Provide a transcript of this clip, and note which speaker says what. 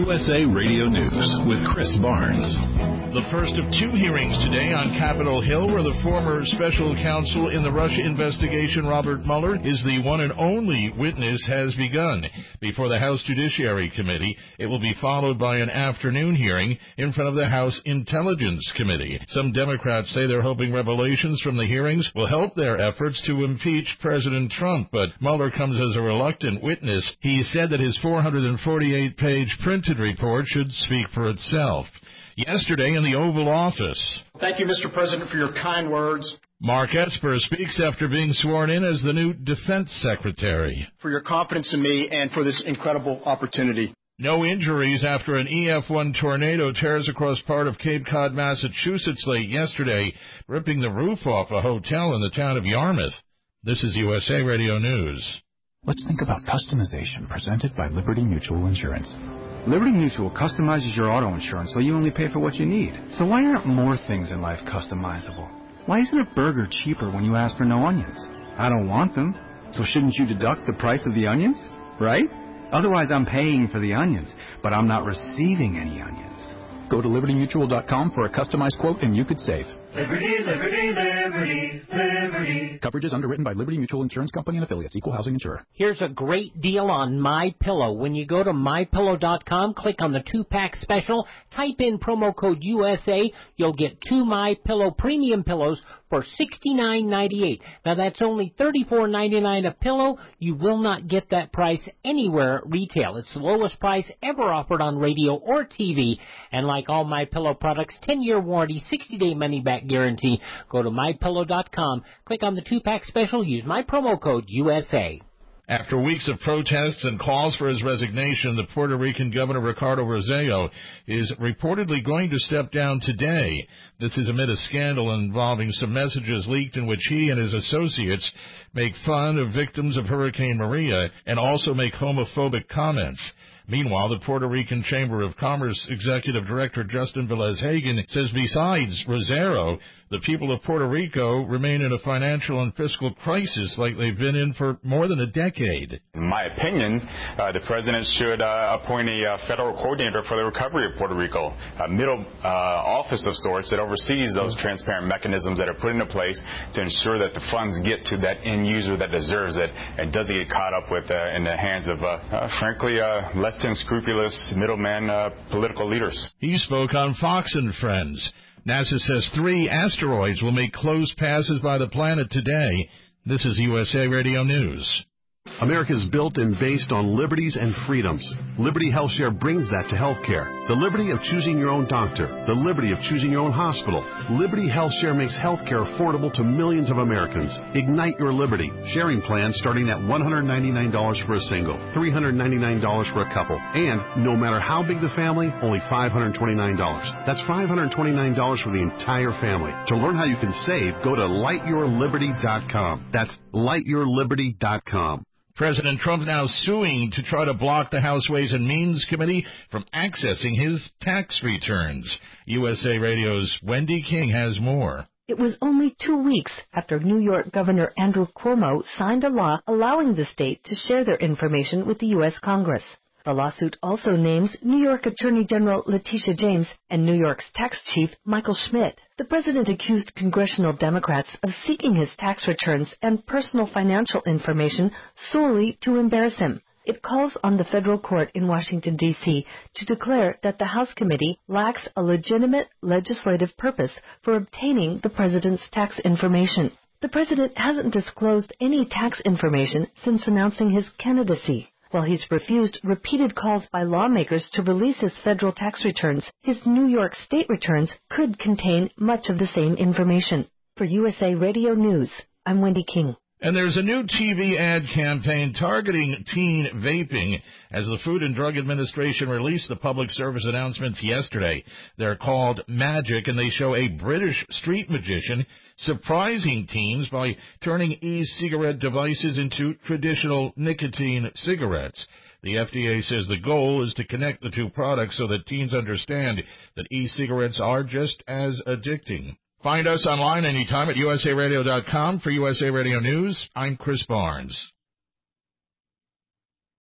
Speaker 1: USA Radio News with Chris Barnes.
Speaker 2: The first of two hearings today on Capitol Hill, where the former special counsel in the Russia investigation, Robert Mueller, is the one and only witness, has begun. Before the House Judiciary Committee, it will be followed by an afternoon hearing in front of the House Intelligence Committee. Some Democrats say they're hoping revelations from the hearings will help their efforts to impeach President Trump, but Mueller comes as a reluctant witness. He said that his 448-page printed report should speak for itself. Yesterday in the Oval Office.
Speaker 3: Thank you, Mr. President, for your kind words.
Speaker 2: Mark Esper speaks after being sworn in as the new Defense Secretary.
Speaker 3: For your confidence in me and for this incredible opportunity.
Speaker 2: No injuries after an EF1 tornado tears across part of Cape Cod, Massachusetts late yesterday, ripping the roof off a hotel in the town of Yarmouth. This is USA Radio News.
Speaker 4: Let's think about customization presented by Liberty Mutual Insurance.
Speaker 5: Liberty Mutual customizes your auto insurance so you only pay for what you need. So why aren't more things in life customizable? Why isn't a burger cheaper when you ask for no onions? I don't want them, so shouldn't you deduct the price of the onions? Right? Otherwise I'm paying for the onions, but I'm not receiving any onions.
Speaker 4: Go to LibertyMutual.com for a customized quote and you could save.
Speaker 6: Liberty, liberty, liberty, liberty.
Speaker 4: Coverage is underwritten by Liberty Mutual Insurance Company and affiliates. Equal housing insurer.
Speaker 7: Here's a great deal on MyPillow. When you go to MyPillow.com, click on the 2-pack special, type in promo code USA, you'll get 2 MyPillow premium pillows for $69.98. Now that's only $34.99 a pillow. You will not get that price anywhere at retail. It's the lowest price ever offered on radio or TV. And like all MyPillow products, 10-year warranty, 60-day money-back guarantee. Go to MyPillow.com, click on the 2-pack special, use my promo code USA.
Speaker 2: After weeks of protests and calls for his resignation, the Puerto Rican Governor Ricardo Rossello is reportedly going to step down today. This is amid a scandal involving some messages leaked in which he and his associates make fun of victims of Hurricane Maria and also make homophobic comments. Meanwhile, the Puerto Rican Chamber of Commerce Executive Director Justin Velez Hagen says besides Rossello, the people of Puerto Rico remain in a financial and fiscal crisis like they've been in for more than a decade.
Speaker 8: In my opinion, the president should appoint a federal coordinator for the recovery of Puerto Rico, a middle office of sorts that oversees those transparent mechanisms that are put into place to ensure that the funds get to that end user that deserves it and doesn't get caught up with in the hands of, frankly, less than scrupulous middleman political leaders.
Speaker 2: He spoke on Fox and Friends. NASA says 3 asteroids will make close passes by the planet today. This is USA Radio News.
Speaker 9: America is built and based on liberties and freedoms. Liberty HealthShare brings that to healthcare. The liberty of choosing your own doctor. The liberty of choosing your own hospital. Liberty HealthShare makes healthcare affordable to millions of Americans. Ignite your liberty. Sharing plans starting at $199 for a single, $399 for a couple, and no matter how big the family, only $529. That's $529 for the entire family. To learn how you can save, go to lightyourliberty.com. That's lightyourliberty.com.
Speaker 2: President Trump now suing to try to block the House Ways and Means Committee from accessing his tax returns. USA Radio's Wendy King has more.
Speaker 10: It was only 2 weeks after New York Governor Andrew Cuomo signed a law allowing the state to share their information with the U.S. Congress. The lawsuit also names New York Attorney General Letitia James and New York's tax chief Michael Schmidt. The president accused congressional Democrats of seeking his tax returns and personal financial information solely to embarrass him. It calls on the federal court in Washington, D.C. to declare that the House committee lacks a legitimate legislative purpose for obtaining the president's tax information. The president hasn't disclosed any tax information since announcing his candidacy. While he's refused repeated calls by lawmakers to release his federal tax returns, his New York state returns could contain much of the same information. For USA Radio News, I'm Wendy King.
Speaker 2: And there's a new TV ad campaign targeting teen vaping as the Food and Drug Administration released the public service announcements yesterday. They're called Magic, and they show a British street magician surprising teens by turning e-cigarette devices into traditional nicotine cigarettes. The FDA says the goal is to connect the two products so that teens understand that e-cigarettes are just as addicting. Find us online anytime at usaradio.com. For USA Radio News, I'm Chris Barnes.